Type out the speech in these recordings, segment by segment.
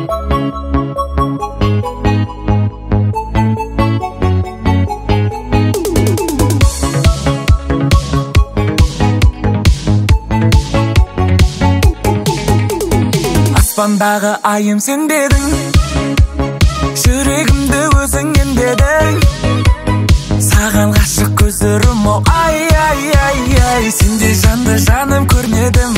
Аспандағы айым сен дедің, жүрегімді өзің емдедің. Саған ғашық көздерім оу, ай, ай, ай, ай. Сенде жанды жаным көрнедім.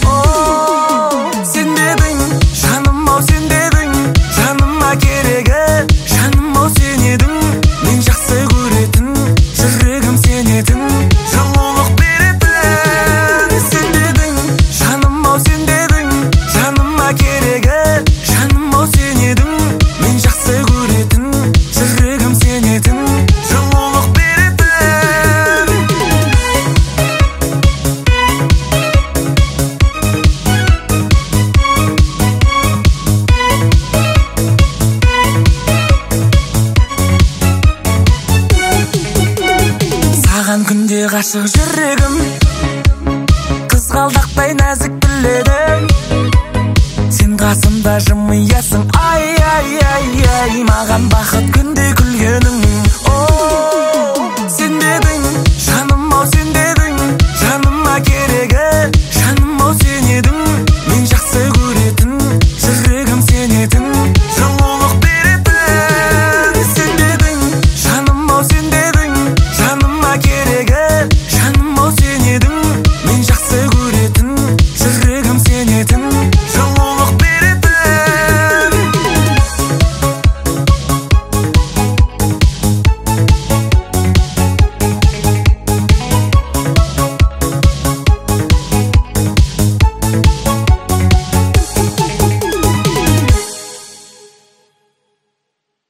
Сен дедің, жаным ау, сен дедің, жаныма керегі, жаным ау, сен едің. Мен жақсы көретін, жүрегім сен едің, жылулық беретін. Сен дедің, жаным ау, сен дедің, жаныма керегі, жаным ау, сен едің. Мен жақсы көретін, жүрегім сен едің, жылулық беретін. Саған күнде ғашық жүрегім, қызғалдақтай нәзік біледім. Сен қасымда жымиясың, ай, ай, ай, ай. Маған бақыт күнде күлгенің.